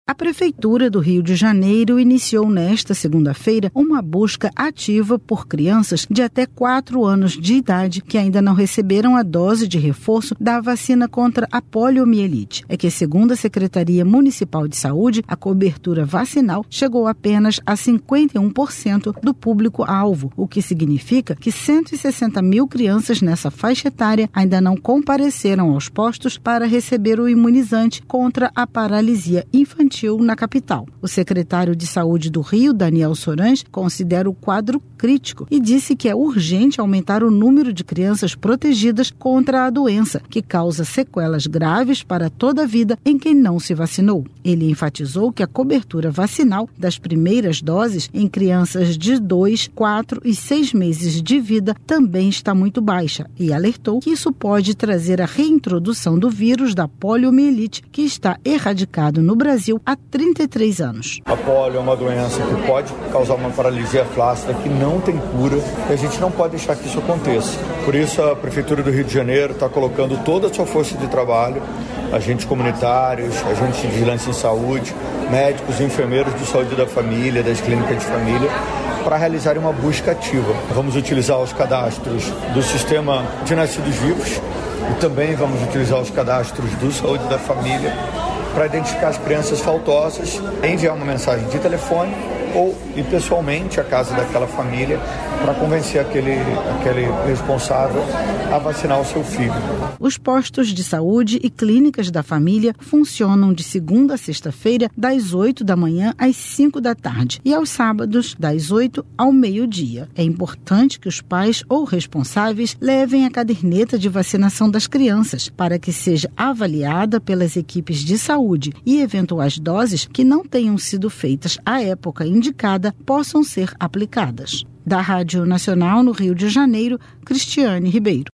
A Prefeitura do Rio de Janeiro iniciou nesta segunda-feira uma busca ativa por crianças de até 4 anos de idade que ainda não receberam a dose de reforço da vacina contra a poliomielite. É que, segundo a Secretaria Municipal de Saúde, a cobertura vacinal chegou apenas a 51% do público-alvo, o que significa que 160 mil crianças nessa faixa etária ainda não compareceram aos postos para receber o imunizante contra a paralisia infantil na capital. O secretário de Saúde do Rio, Daniel Sorans, considera o quadro crítico e disse que é urgente aumentar o número de crianças protegidas contra a doença, que causa sequelas graves para toda a vida em quem não se vacinou. Ele enfatizou que a cobertura vacinal das primeiras doses em crianças de 2, 4 e 6 meses de vida também está muito baixa e alertou que isso pode trazer a reintrodução do vírus da poliomielite, que está erradicado no Brasil há 33 anos. A polio é uma doença que pode causar uma paralisia flácida que não tem cura e a gente não pode deixar que isso aconteça. Por isso a Prefeitura do Rio de Janeiro está colocando toda a sua força de trabalho, agentes comunitários, agentes de vigilância em saúde, médicos e enfermeiros de saúde da família, das clínicas de família, para realizar uma busca ativa. Vamos utilizar os cadastros do sistema de nascidos vivos e também vamos utilizar os cadastros do saúde da família para identificar as crianças faltosas, enviar uma mensagem de telefone ou ir pessoalmente à casa daquela família para convencer aquele responsável a vacinar o seu filho. Os postos de saúde e clínicas da família funcionam de segunda a sexta-feira, das 8 da manhã às 5 da tarde e aos sábados, das 8 ao meio-dia. É importante que os pais ou responsáveis levem a caderneta de vacinação das crianças para que seja avaliada pelas equipes de saúde e eventuais doses que não tenham sido feitas à época indicada possam ser aplicadas. Da Rádio Nacional no Rio de Janeiro, Cristiane Ribeiro.